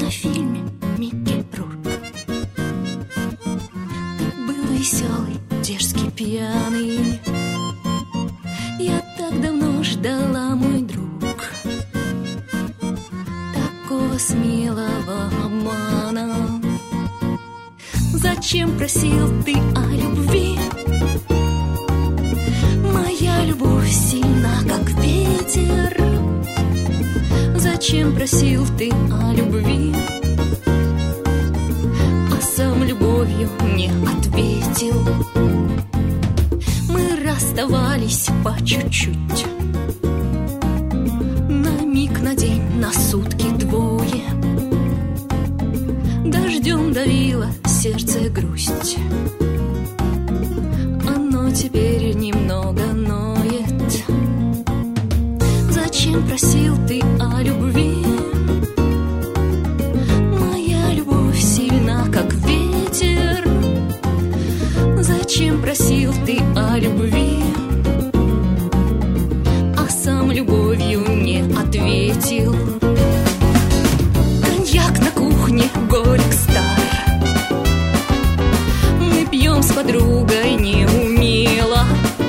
на фильме Микки Рурк. Ты был веселый, дерзкий, пьяный. Я так давно ждала, мой друг, такого смелого обмана. Зачем просил ты о любви? Моя любовь сильна, как ветер. Зачем просил ты о любви, а сам любовью не ответил? Мы расставались по чуть-чуть, на миг, на день, на сутки, двое. Дождем давила сердце грусть, оно теперь немного ноет. Зачем просил ты о любви? Моя любовь сильна, как ветер. Зачем просил ты о любви, а сам любовью не ответил? Коньяк на кухне горек стар, мы пьем с подругой неумело.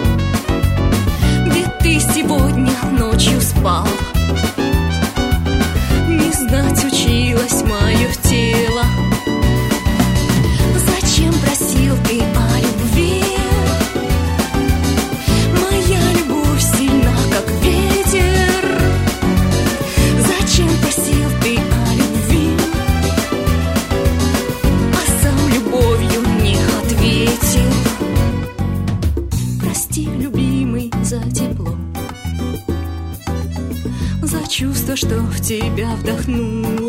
Где ты сегодня ночью спал? Не знать училось мое тело. Зачем просил ты о любви? Моя любовь сильна, как ветер. Зачем просил ты о любви, а сам любовью не ответил? Прости, любимый, за тепло, за чувство, что в тебя вдохнула.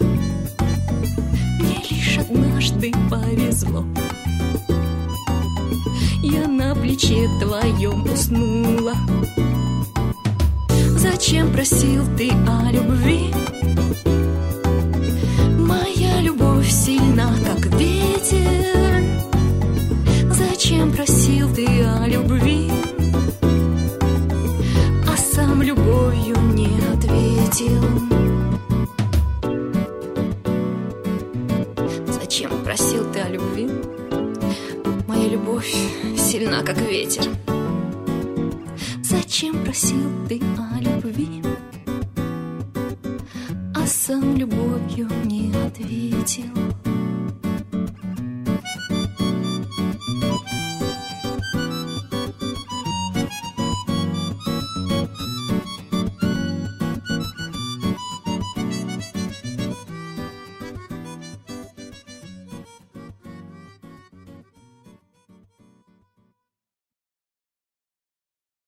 Мне лишь однажды повезло, я на плече твоем уснула. Зачем просил ты о любви? Моя любовь сильна, как ветер. Зачем просил ты о любви, а сам любовью не ответил? Зачем просил ты о любви? Моя любовь сильна, как ветер. Зачем просил ты о любви, а сам любовью не ответил?